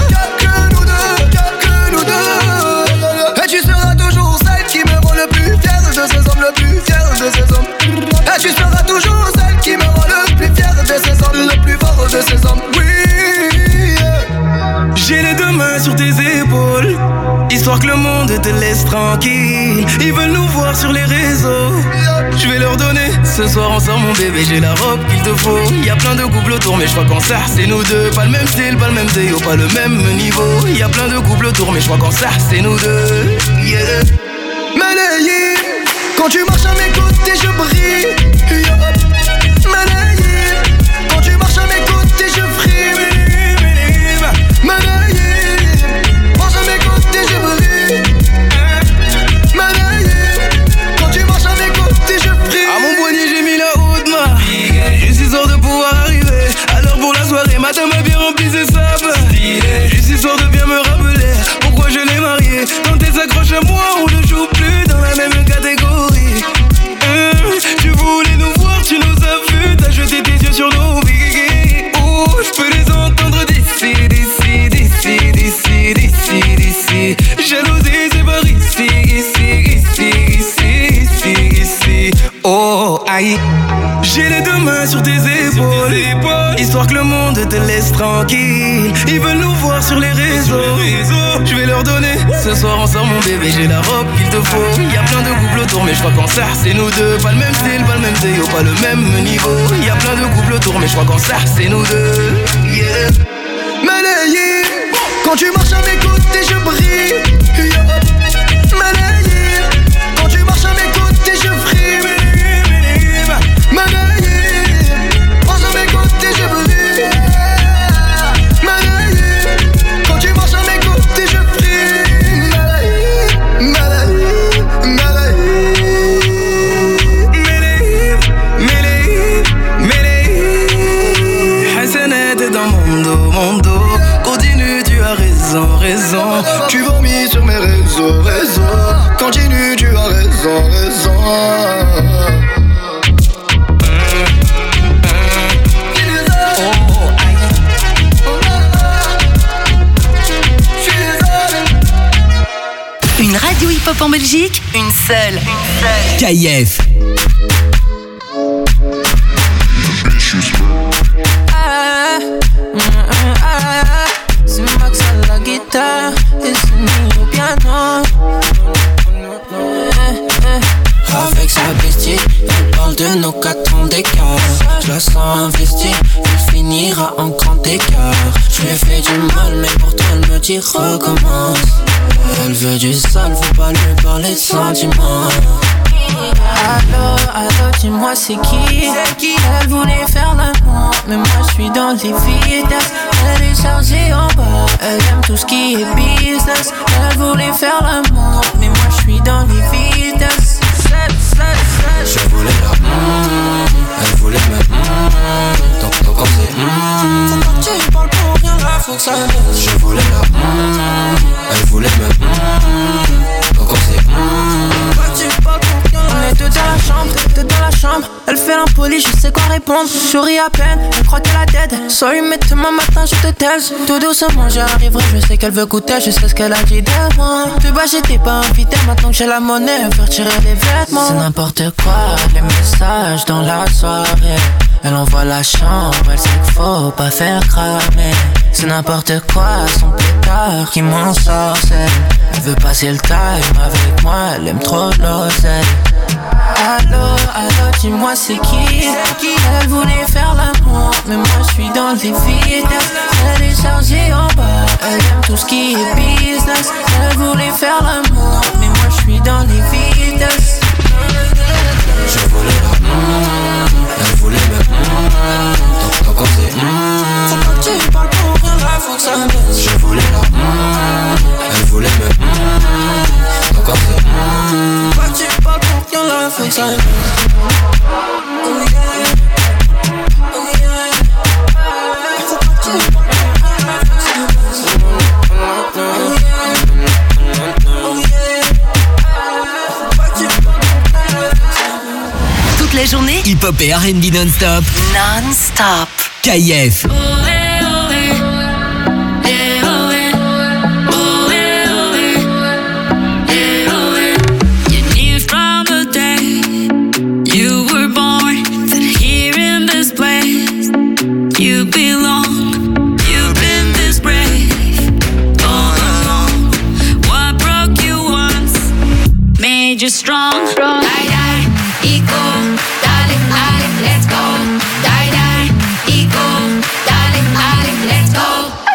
histoire que le monde te laisse tranquille. Ils veulent nous voir sur les réseaux. Je vais leur donner. Ce soir on sort mon bébé, j'ai la robe qu'il te faut. Y'a plein de couples autour mais je crois qu'en ça c'est nous deux. Pas le même style, pas le même déo, pas le même niveau. Y'a plein de couples autour mais je crois qu'en ça c'est nous deux. Yeah. Malayé, quand tu marches à mes côtés je brille. Yeah. Malayé, quand tu marches à mes côtés je frime. Malayé, marche à mes côtés je brille. Malayé, quand tu marches à mes côtés je frime. À mon poignet j'ai mis la haute main. Juste histoire de pouvoir arriver. Alors pour la soirée, ma dame a bien rempli ses sables. Juste histoire de bien me rappeler pourquoi je l'ai mariée. Quand elle s'accroche à moi, on ne joue plus dans la même catégorie. Hum, tu voulais nous voir, tu nous as vus. T'as jeté tes yeux sur nos vies. Oh, je peux les entendre d'ici, d'ici, d'ici, d'ici, d'ici, d'ici. Jalousie, c'est par ici, ici, ici, ici, ici, ici. Oh, aïe. J'ai les deux mains sur tes épaules, histoire que le monde te laisse tranquille. Ils veulent nous voir sur les réseaux. Je vais leur donner. Ce soir on sort mon bébé, j'ai la robe qu'il te faut. Y'a plein de couples autour mais je crois qu'en ça c'est nous deux. Pas le même style, pas le même déo, pas le même niveau. Y'a plein de couples autour mais je crois qu'en ça c'est nous deux. Yeah. Malayé, quand tu marches à mes côtés je brille. Yeah. Malayé, quand tu marches à mes côtés je frime. Malayé, marche à mes côtés je brille. Malayé, quand tu marches à mes côtés je frime. Malayé, malayé, malayé. Malayé, malayé, malayé. Hassanet est dans mon dos, mon dos. Continue, tu as raison, raison. Tu vomis sur mes réseaux, réseaux. Continue, tu as raison, raison. Une radio hip-hop en Belgique, une seule. K I F. Ah, mm, ah, c'est Max à la guitare et c'est nous au piano. Avec sa bestie, elle parle de nos quatre ans d'écart. Je la sens investie, elle finira en grand écart. Je lui ai fait du mal, mais pourtant elle me dit recommence. Elle veut du sale, faut pas lui parler de sentiments. Allô, allô, dis-moi c'est qui? Elle voulait faire l'amour, mais moi je suis dans les vitesses. Elle est chargée en bas, elle aime tout ce qui est business. Elle voulait faire l'amour, mais moi je suis dans les vitesses. Je voulais la mm, elle voulait me mm, donc donc on sait mm. Faut pas que tu parles pour rien, là faut que ça baisse. Je voulais la mm, elle voulait me mm, donc on sait mm. Faut pas que tu parles pour rien, on est deux dans la chambre, deux dans la chambre. Elle fait l'impoli, je sais quoi répondre. Je souris à peine, elle croit qu'elle a dead. Sorry mais demain matin je te taise. Tout doucement j'arriverai, je sais qu'elle veut goûter. Je sais ce qu'elle a dit de moi. De bas j'étais pas invité, maintenant que j'ai la monnaie, elle veut retirer les vêtements. C'est n'importe quoi, les messages dans la soirée. Elle envoie la chambre, elle sait qu'il faut pas faire cramer. C'est n'importe quoi, son pétard qui m'en sorcelle. Elle veut passer le time avec moi, elle aime trop l'oseille. Allô, allô, dis-moi c'est qui? Elle voulait faire l'amour, mais moi je suis dans les vitesses. Elle est chargée en bas, elle aime tout ce qui est business. Elle voulait faire l'amour, mais moi je suis dans les vitesses. Je voulais la mm, elle voulait me mm, donc donc on sait mm. Faut pas que tu parles pour rien, là faut que ça baisse. Je voulais la mm, elle voulait me mm, donc on sait mm. Faut pas que tu parles pour rien, là faut que ça baisse. Oh yeah, oh yeah. Faut pas que tu parles pour rien, là faut que ça baisse. Oh yeah, oh yeah. Faut pas que tu parles pour rien, là faut que ça baisse. Toute la journée, hip-hop et R and B non-stop. Non-stop. K I F. You've been this brave all along. What broke made you strong. Die, die, ego, darling, darling, let's go. Die, die, ego, darling, darling, let's go.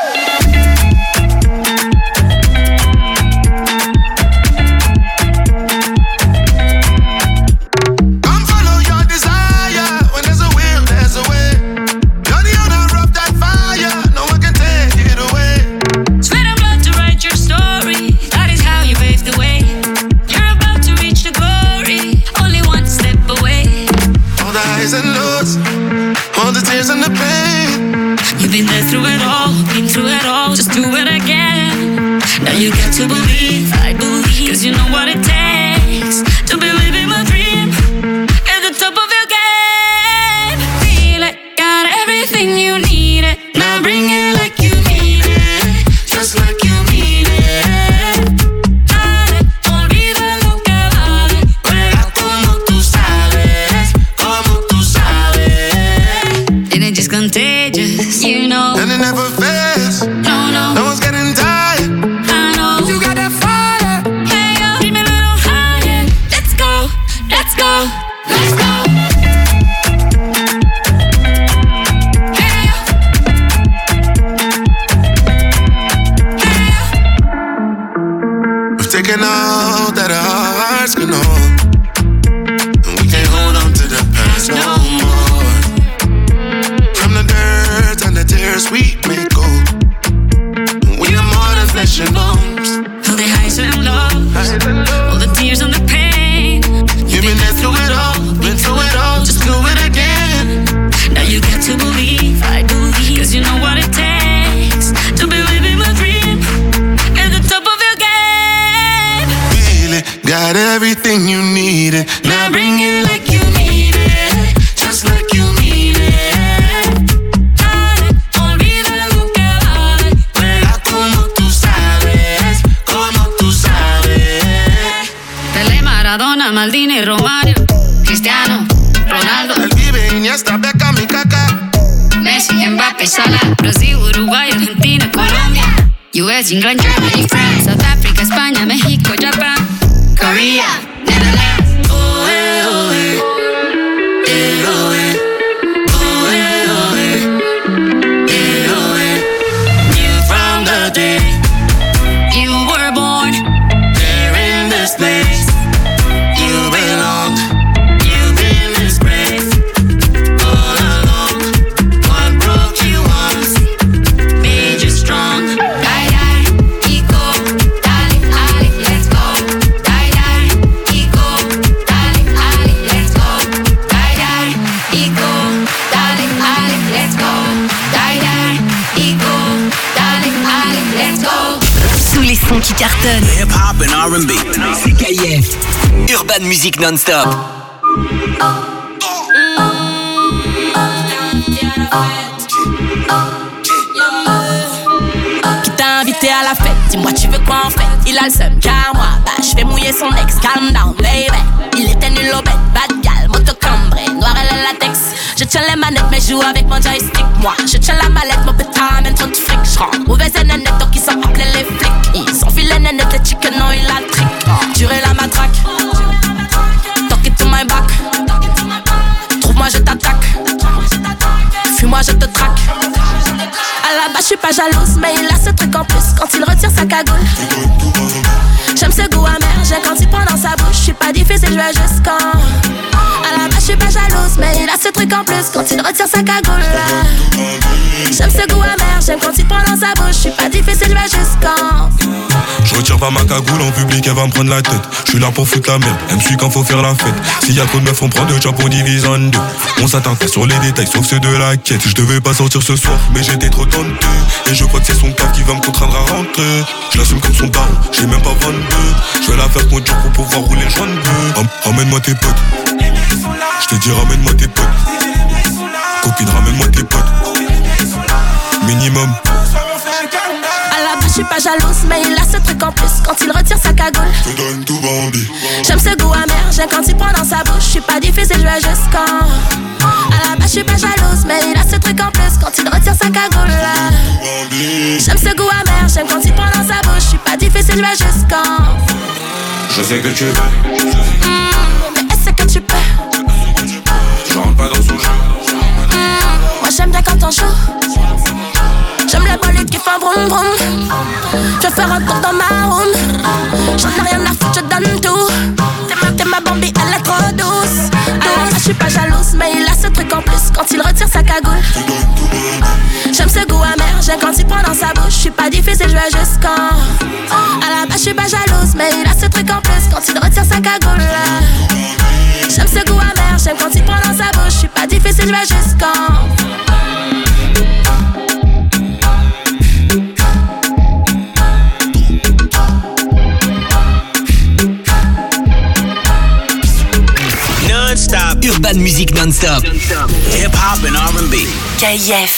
Come follow your desire. When there's a will, there's a way. You're the owner of that fire. No one can take it away. Sweat and blood to write your story. That is how you pave the way. You're about to reach the glory. Only one step away. All the highs and lows, all the tears and the pain. You've been there through it all, been through it all. Just do it again. Now you got to believe, I believe, cause you know what it takes to be living my dream at the top of your game. Feel it, got everything you need it. Now bring it like you mean it, just like you mean it. Dale, olvida lo que vale. Juega como tú sabes, como tú sabes. And it's just contagious, you know. And it never fails. No, no, No one's getting tired. I know. You got that fire. Hey, yo, keep me a little higher. Let's go, let's go, let's go. Hey, yo. Hey, yo. We've taken all that our hearts can hold, and we can't hold on to the past no more. From the dirt and the tears we make gold, we are more than flesh and bones. All the highs and lows, all the tears and the pain. You've been there through it all, been through it all, just do it again. Now you got to believe, I believe, cause you know what it takes to be living my dream at the top of your game. Feel it, got everything you needed. Now bring it like you mean it, just like you mean it. Dale, olvida lo que vale. Juega como tú sabes, como tú sabes. Pelé, Maradona, Maldini, Romario, Cristiano, Ronaldo, El Vive, Iniesta, Beckham y Kaká. Messi, Mbappé, Salah, Brasil, Uruguay, Argentina, Colombia, U S, England, Germany, France, South Africa, España, México, Japan, Korea, Netherlands. Oh, eh, oh, eh. Eh, oh, eh. Oh, eh, oh, eh. Eh, oh, eh. Knew from the day You were born there in this place, you belong. You've been disgraced all along. What broke you once made you strong. Die, die, ego, darling, darling, let's go. Die, die, ego, darling, darling, let's go. Die, die, ego, darling, darling, let's go. Die, die, ego, darling, darling, let's go. Tous les sons qui cartonnent. Hip hop and R and B. C'est K F. Urban Music Non-Stop. Qui t'a invité à la fête? Dis-moi tu veux quoi en fait? Il a le seum car moi, bah je fais mouiller son ex. Calm down baby. Il était nul au bête, bad gal, moto cambré, noir à la latex. Je tiens les manettes mais joue avec mon joystick. Moi je tiens la mallette, mon pétard amène trop de fric. J'rentre mauvaise et nénette donc ils sont appelés les flics. Ils sont filés nénette, les chicken non il a le trick. Durer la matraque, talk it to my back. Trouve-moi je t'attaque, fuis-moi je te traque. À la base je suis pas jalouse mais il a ce truc en plus quand il retire sa cagoule. J'aime ce goût amer, j'ai quand il prend dans sa bouche. Je suis pas difficile, je vais juste quand. À la base je suis pas jalouse mais il a ce truc en plus quand il retire sa cagoule. J'aime ce goût amer, j'aime quand il prend dans sa bouche. Je suis pas difficile, je vais juste quand. Je retire pas ma cagoule en public, elle va me prendre la tête. Je suis là pour foutre la merde, elle me suit quand faut faire la fête. S'il y a trop de meufs, on prend deux jobs, on divise en deux. On s'attend pas sur les détails, sauf ceux de la quête. Je devais pas sortir ce soir, mais j'étais trop tenté. Et je crois que c'est son taf qui va me contraindre à rentrer. Je l'assume comme son daron, j'ai même pas vingt-deux. Je vais la faire conduire pour pouvoir rouler le joint de bleu. Ram- Ramène-moi tes potes. Je te dis ramène-moi tes potes. Copine, ramène-moi tes potes. Minimum. À la base je suis pas jalouse mais il a ce truc en plus quand il retire sa cagoule. Je te donne tout bandit. J'aime ce goût amer, j'aime quand il prend dans sa bouche. Je suis pas difficile, je vais juste quand. À la base je suis pas jalouse mais il a ce truc en plus quand il retire sa cagoule. J'aime ce goût amer, j'aime quand il prend dans sa bouche. Je suis pas difficile, je vais juste quand. Je sais que tu veux. Mmh, mais est-ce que tu peux? Je rentre pas dans son jeu. Mmh, moi j'aime bien quand on joue. J'aime les bolides qui font vroom vroom. Je vais faire un tour dans ma room. J'en ai rien à foutre, je donne tout. T'es ma, t'es ma Bambi, elle est trop douce. Alors je suis pas jalouse, mais il a ce truc en plus quand il retire sa cagoule. J'aime ce goût amer, j'aime quand il prend dans sa bouche. Je suis pas difficile, je veux juste quand. À la base, je suis pas jalouse, mais il a ce truc en plus quand il retire sa cagoule. J'aime ce goût amer, j'aime quand il prend dans sa bouche. Je suis pas difficile, je veux juste quand. Non-stop. Urban Music non-stop. Hip-hop and R and B. K F.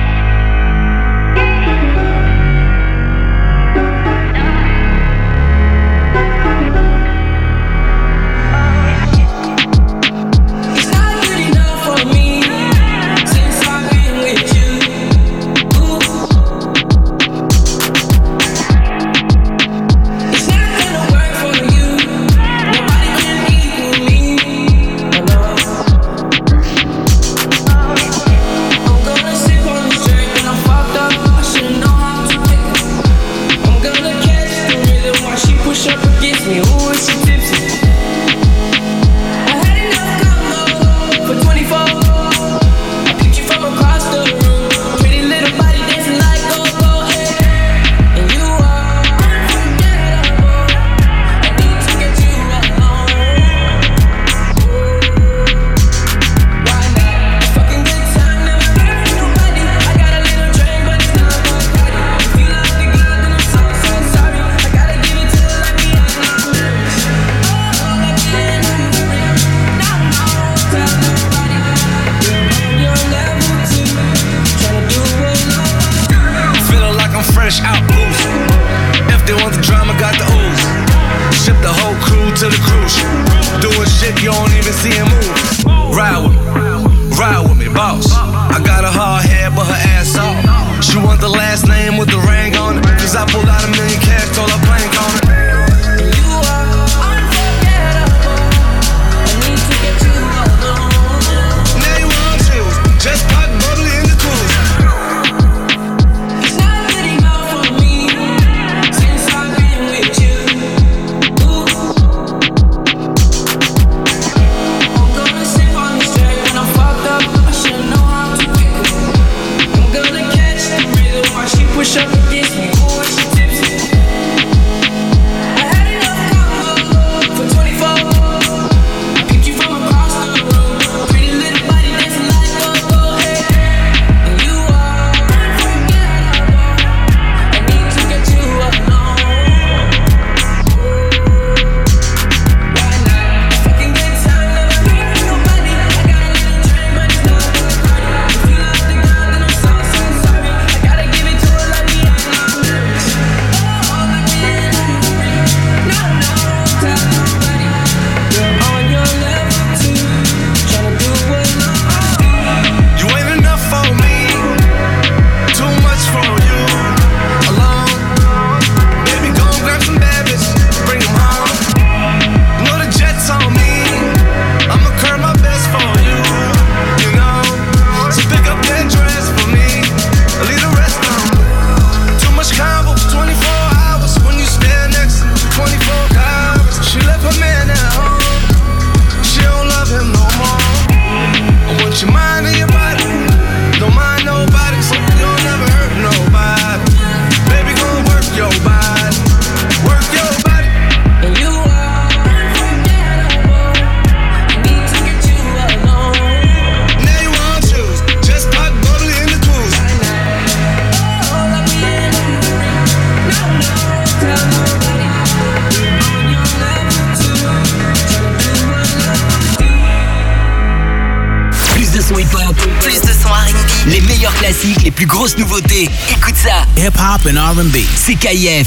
Classiques, les plus grosses nouveautés. Écoute ça. Hip-hop and R and B. C'est K F.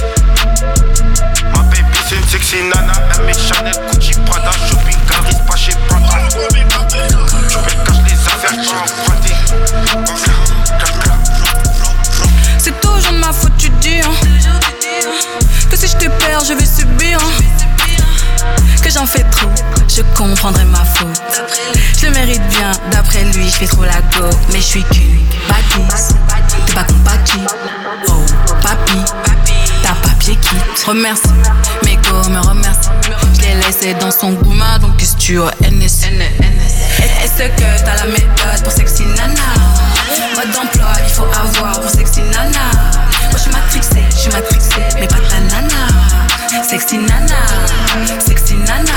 Ma baby c'est une sexy nana. Elle met Chanel, Gucci, Prada, shopping, Caris, pas chez Prada. Je vais cacher les affaires, je vais c'est toujours de ma faute, tu dis hein. Que si je te perds, je vais subir hein. que j'en fais trop, je comprendrai ma faute. Je le mérite bien, d'après lui, je fais trop la go. Mais je suis qu'une bâtisse, t'es pas compatible. Oh, papi, t'as papier quitte. Remercie, mes go me remercie. Je l'ai laissé dans son gourmand, donc qu'est-ce que tu as N S. Est-ce que t'as la méthode pour sexy nana? Mode d'emploi, il faut avoir pour sexy nana. Moi je suis matrixée, je suis matrixée, mais pas ta nana. Sexy nana, sexy nana.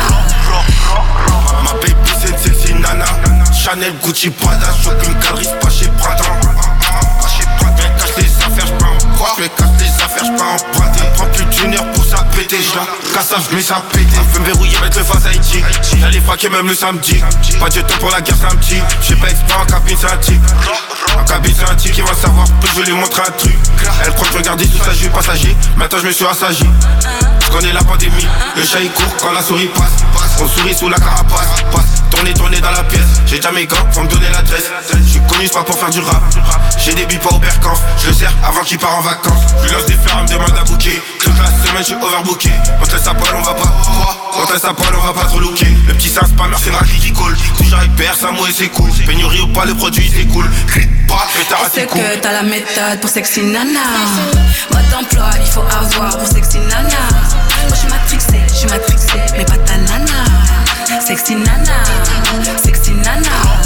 Ma baby c'est une sexy nana. Chanel, Gucci, Prada, shopping, galerie, pas chez Prada. Pas chez Prada, je cache les affaires, j'peux en croire. Je cache les affaires, j'peux emprunter. Prends plus d'une heure pour ça péter, j'la casse, j'mets ça péter. Fais me verrouiller, mettre le face Haïti. J'allais fraquer même le samedi. Pas de temps pour la guerre, c'est un petit. J'sais pas exprès en cabine, c'est un type. En cabine, c'est un type qui va savoir. Je vais lui montrer un truc. Elle croit que je regardais sous sa jupe passager. Maintenant je me suis assagi. Je connais la pandémie. Le chat il court quand la souris passe. On sourit sous la carapace. Passe, tourner, tourner dans la pièce. J'ai déjà mes gants, faut me donner l'adresse. Je suis connu, c'est pas pour faire du rap. J'ai des billes pas au percan. Je le sers avant qu'il part en vacances. Je lui lance des fleurs, elle me demande à booker. Toute la semaine, je suis overbooké. On te laisse à poil, on va pas. On te laisse à poil, on va pas trop looker. Le petit sens pas c'est une raclée qui colle. Toujours avec père, ça mouille, c'est cool. Pénurie ou pas, le produit c'est cool. Est-ce que t'as la méthode pour sexy nana? Mode d'emploi, il faut avoir pour sexy nana. Moi je suis matrixée, je suis matrixée, mais pas ta nana. Sexy nana, sexy nana.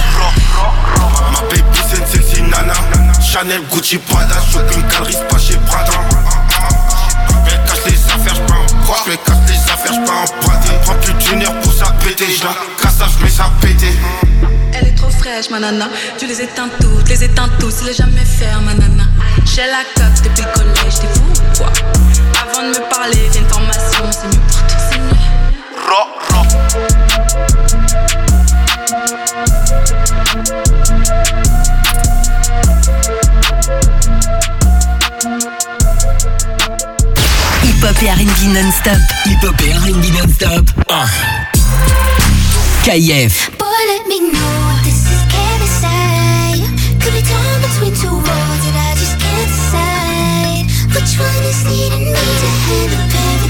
Ma baby c'est une sexy nana. Chanel, Gucci, Prada, shopping, galerie, pas chez Prada. Je cache les affaires, j'peux en croire. Je cache les affaires, j'peux emprunter. Prends plus d'une heure pour ça péter. J'la casse, j'mets ça péter. Elle est trop fraîche, ma nana. Tu les éteins toutes, les éteins tous. Il est jamais faire, ma nana. J'ai la cote depuis le collège, t'es fou ou quoi? Avant de me parler, j'ai une formation, c'est mieux pour toi, c'est mieux. Ro, ro. Hip-hop et R and B non-stop. Hip-hop et R and B non-stop. Ah. K I F. Boy, let me know what this is, can I say? Could be torn between two worlds and I just can't decide which one is needing me to handle pain.